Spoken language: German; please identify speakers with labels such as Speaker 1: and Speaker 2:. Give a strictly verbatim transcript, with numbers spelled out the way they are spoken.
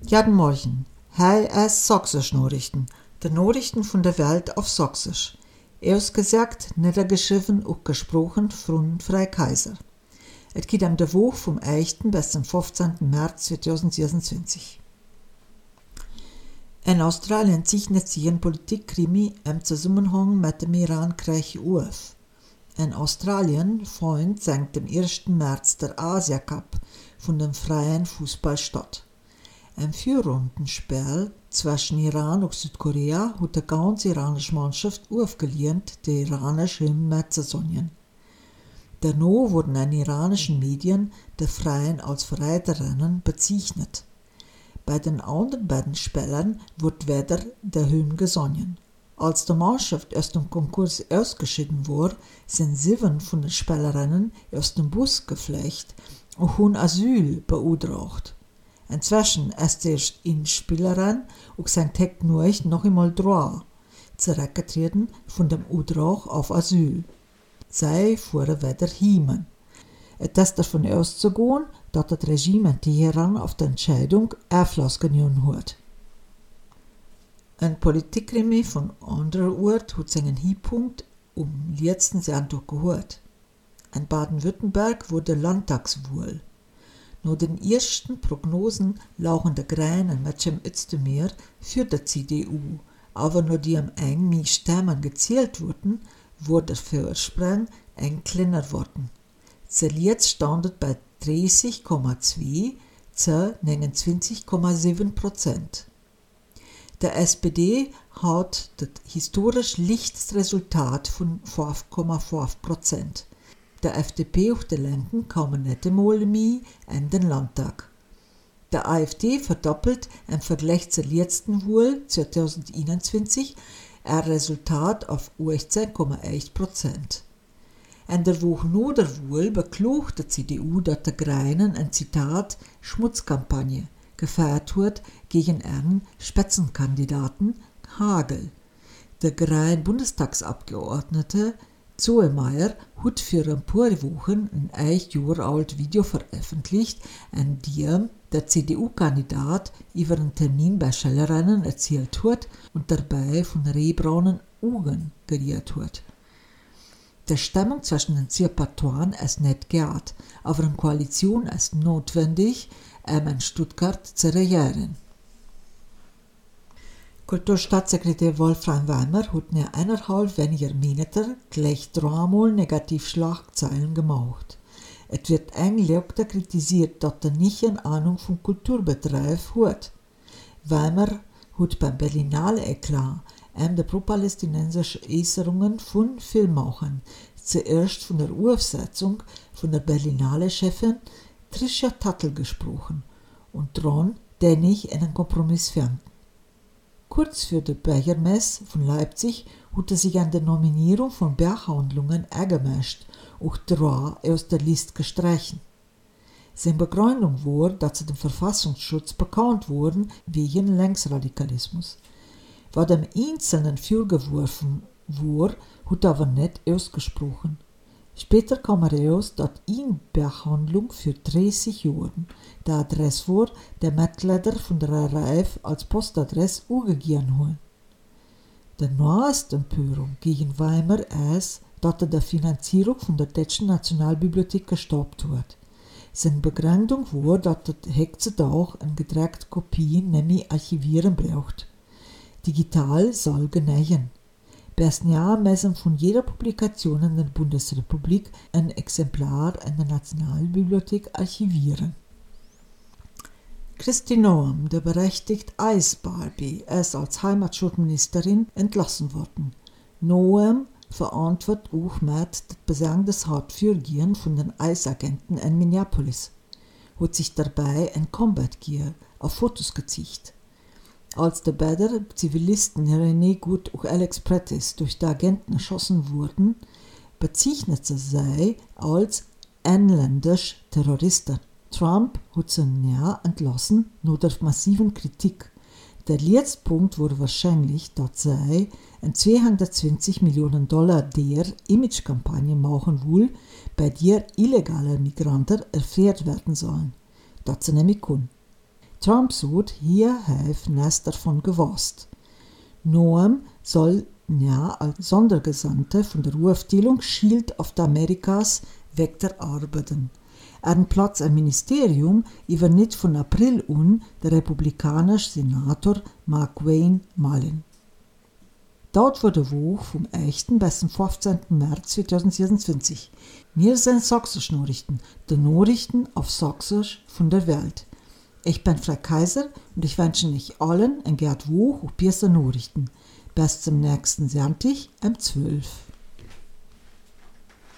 Speaker 1: Guten Morgen. Hier ist Sächsisch Nachrichten. Die Nachrichten von der Welt auf Sächsisch. Ausgesagt, niedergeschrieben und gesprochen von Frei Kaiser. Es geht um die Woche vom ersten bis zum fünfzehnten März zweitausendsiebenundzwanzig. In Australien zeichnet sich ein Politikkrimi im Zusammenhang mit dem Iran-Krieg auf. In Australien fand seit dem ersten März der Asia-Cup von dem freien Fußball statt. Im Vierrundenspiel zwischen Iran und Südkorea hat die ganze iranische Mannschaft aufgelehnt, die iranische mitzusangen. Danach wurden in iranischen Medien die Freien als Verräterinnen bezeichnet. Bei den anderen beiden Spielern wird wieder der Hymn gesungen. Als die Mannschaft aus dem Konkurs ausgeschieden wurde, sind sieben von den Spielerinnen aus dem Bus geflohen und haben Asyl beantragt. Inzwischen ist erst eine Spielerin und sein Tag nur noch einmal droit zurückgetreten von dem Antrag auf Asyl. Sie fuhren wieder heim. Es ist davon auszugehen, dass das Regime in Teheran auf die Entscheidung Einfluss genommen hat. Ein Politikkrimi von anderer Ort hat seinen Höhepunkt um letzten Sonntag gehört. In Baden-Württemberg wurde Landtagswahl. Nach den ersten Prognosen lagen die Grünen mit dem Özdemir für die C D U, aber nachdem eng mehr Stimmen gezählt wurden, wurde der Vorsprung eng kleiner worden. Zuletzt stand es bei dreißig Komma zwei zu neunundzwanzig Komma sieben Prozent. Der S P D hat das historisch lichtes Resultat von fünf Komma fünf Prozent. Der F D P und die Linken kamen nicht einmal mehr in den Landtag. Der A f D verdoppelt im Vergleich zur letzten Wahl zweitausendeinundzwanzig ein Resultat auf achtzehn Komma eins Prozent. In der Woche nach der Wahl beklagte die C D U, dass die Grünen ein Zitat Schmutzkampagne gefeiert hat gegen ihren Spitzenkandidaten Hagel. Der grüne Bundestagsabgeordnete Zoemeyer hat für ein paar Wochen ein ein Jahr altes Video veröffentlicht, in dem der C D U-Kandidat über einen Termin bei Schülerinnen erzählt hat und dabei von rehbraunen Augen geredet hat. Die Stimmung zwischen den zwei Parteien ist nicht geehrt, aber eine Koalition ist notwendig, um in Stuttgart zu regieren. Kulturstaatssekretär Wolfram Weimer hat nach eineinhalb weniger Monaten gleich dreimal negativ Schlagzeilen gemacht. Es wird eigentlich kritisiert, dass er nicht eine Ahnung vom Kulturbetrieb hat. Weimer hat beim Berlinale Eklat um die pro-palästinensischen Äußerungen von Filmemachern, zuerst von der Aufsetzung von der Berlinale-Chefin Trisha Tattel gesprochen und dran dennoch einen Kompromiss fand. Kurz vor der Bürgermesse von Leipzig hat er sich an der Nominierung von Berghandlungen eingemischt und drei aus der Liste gestrichen. Seine Begründung war, dass sie dem Verfassungsschutz bekannt wurden wegen Linksradikalismus. Was dem Einzelnen vorgeworfen wurde, hat er aber nicht ausgesprochen. Später kam heraus, dass eine Berghandlung für dreißig Jahre der Adresse war, der Mitglieder von der R A F als Postadresse angegeben haben. Die neueste Empörung gegen Weimer ist, dass er die Finanzierung von der Deutschen Nationalbibliothek gestoppt hat. Seine Begründung war, dass das heutzutage eine gedruckte Kopie nämlich archivieren braucht. Digital soll genügen. Bis Jahr müssen von jeder Publikation in der Bundesrepublik ein Exemplar in der Nationalbibliothek archivieren. Kristi Noem, der berechtigte Eis-Barbie, ist als Heimatschutzministerin entlassen worden. Noem verantwortet auch mit das besagtes Hauptvorgehen von den Eisagenten in Minneapolis, hat sich dabei ein Combat Gear auf Fotos gezeigt. Als die beiden Zivilisten René Good und Alex Prettis durch die Agenten erschossen wurden, bezeichnete sie als inländische Terroristen. Trump hat sie ja entlassen, nur durch massiven Kritik. Der letzte Punkt war wahrscheinlich, dass sie eine zweihundertzwanzig Millionen Dollar der Imagekampagne machen will, bei der illegale Migranten erfährt werden sollen. Das sie nämlich können. Trump sagt, hier heeft nichts davon gewusst. Noam soll ja als Sondergesandte von der U-Aufteilung Schild auf die Amerikas weiterarbeiten. Er Platz im Ministerium übernimmt von April an der republikanische Senator McWayne Mullin. Dort war der Woche vom ersten bis zum fünfzehnten März zweitausendsiebenundzwanzig. Wir sind Sächsisch Nachrichten, die Nachrichten auf Sächsisch von der Welt. Ich bin Frau Kaiser und ich wünsche euch allen ein gute Woche und beste Nachrichten. Bis zum nächsten Sonntag um zwölf.